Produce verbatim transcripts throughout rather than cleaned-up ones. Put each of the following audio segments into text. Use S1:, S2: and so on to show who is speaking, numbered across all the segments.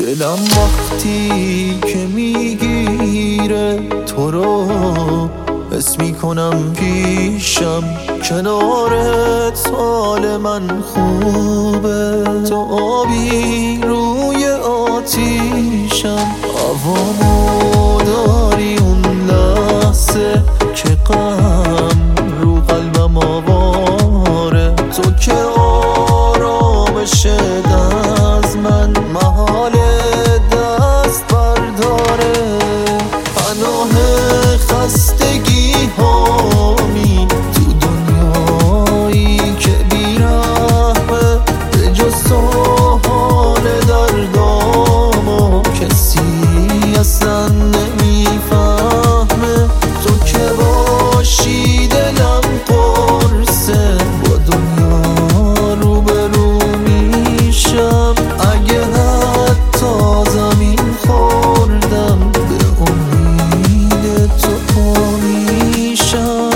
S1: دلم وقتی که میگیره تو رو حس میکنم پیشم، کنارت حال من خوبه. تو آبی روی آتیشم، هوامو داری اون لحظه که غم رو قلبم آواره. تو که آرامش از من محال دست برداره. پناه خستگی هامی تو دنیایی که بی‌رحمه، به جز تو حال دردامو کسی اصلا نمیفهمه. تو که باشی دلم قرصه، با دنیا روبرو میشم. اگه حتی زمین خوردم، به امید تو پا میشم.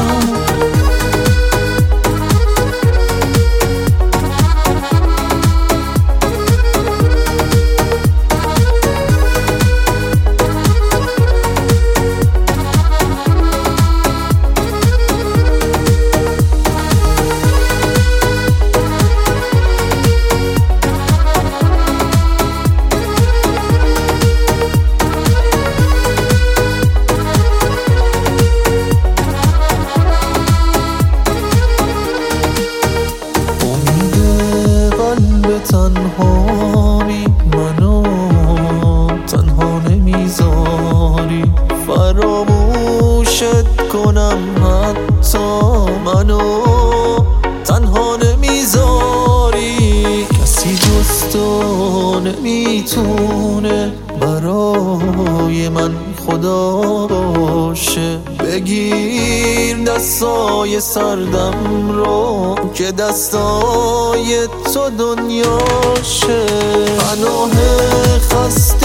S1: تنهایی منو تنها نمیذاری، فراموشت کنم حتی منو تنها نمیذاری. کسی جز تو نمیتونه برای من خدا باشه. بگیر دستای سردم رو که دستای تو دنیاشه. پناه خسته